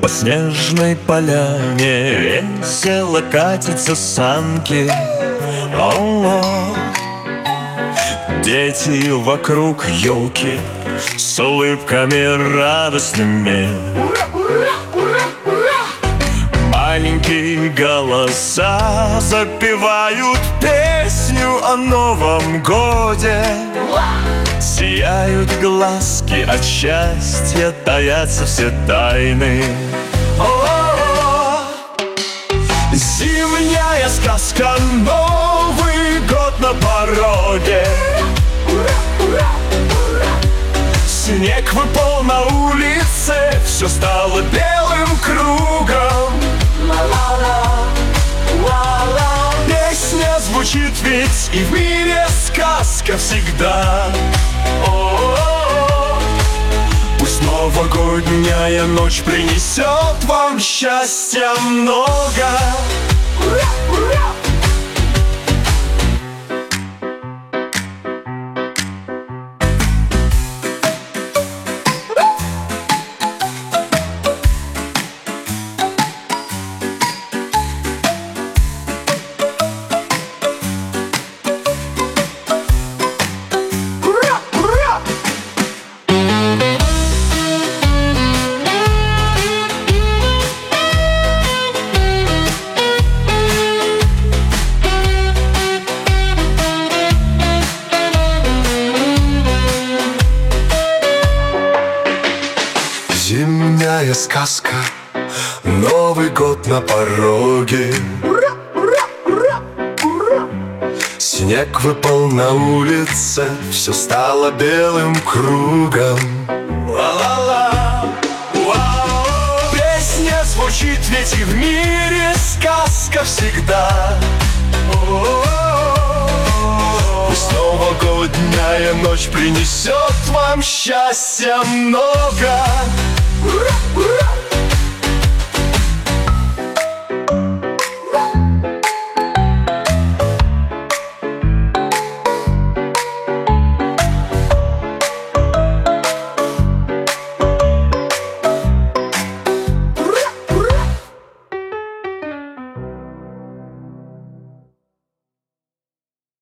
По снежной поляне весело катятся санки. О-о-о. Дети вокруг елки с улыбками радостными. Маленькие голоса запевают песню о Новом годе. Сияют глазки от счастья, таятся все тайны. О-о-о! Зимняя сказка, Новый год на пороге. Снег выпал на улице, все стало белым кругом. Песня звучит ведь, и в мире сказка всегда. О-о-о! Пусть новогодняя ночь принесет вам счастья много. Зимняя сказка, Новый год на пороге. Снег выпал на улице, все стало белым кругом. Ла-ла-ла, вау. Песня звучит, ведь и в мире сказка всегда. О-о-о. Пусть новогодняя ночь принесет вам счастья много. Ура, ура!